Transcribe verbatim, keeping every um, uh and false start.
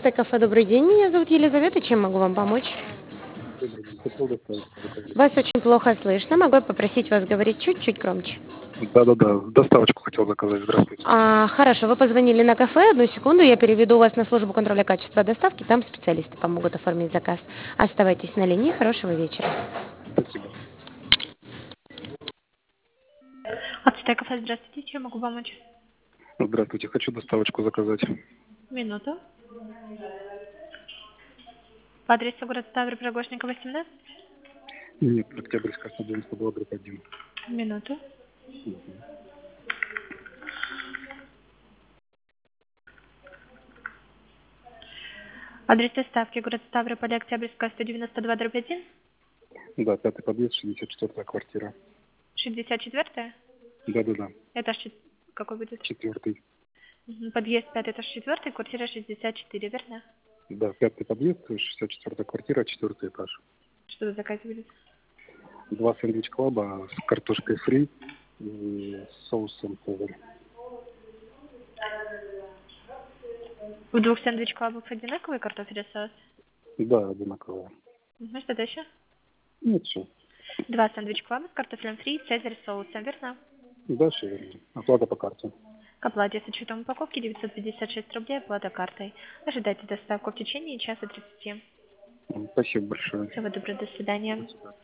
Ацтек-кафе, добрый день. Меня зовут Елизавета. Чем могу вам помочь? Добрый день. Хотел доставить заказать. Вас очень плохо слышно. Могу я попросить вас говорить чуть-чуть громче? Да-да-да, доставочку хотел заказать. Здравствуйте. А, хорошо, вы позвонили на кафе. Одну секунду, я переведу вас на службу контроля качества доставки. Там специалисты помогут оформить заказ. Оставайтесь на линии. Хорошего вечера. Спасибо. Ацтек-кафе, здравствуйте. Чем могу помочь? Здравствуйте, хочу доставочку заказать. Минуту. По адресу город Ставрополь, Прогошникова, восемнадцать. Нет, Октябрьская, сто девяносто два, дробь один. Минуту. Мгм. Адрес доставки город Ставрополь, Октябрьская, сто девяносто два, дробь один. Да, пятый подъезд, шестьдесят четвёртая квартира. шестьдесят четвёртая. Да-да-да, Этаж чет- какой будет? четвертый. Мгм. Подъезд пятый, этаж четвертый, квартира шестьдесят четыре, верно? Да, пятый подъезд, шестьдесят четвёртая квартира, четвертый этаж. Что вы заказывали? Два сэндвич клаба с картошкой фри и соусом цезарь. У двух сэндвич-клабов одинаковый картофель соус? Да, одинаковые. Угу. Что дальше? Нет, все. Два сэндвич-клаба с картофелем фри и цезарь соусом, верно? Дальше верно. Оплата по карте. К оплате с учетом упаковки девятьсот пятьдесят шесть рублей, оплата картой. Ожидайте доставку в течение часа тридцати. Спасибо большое. Всего доброго, до свидания. До свидания.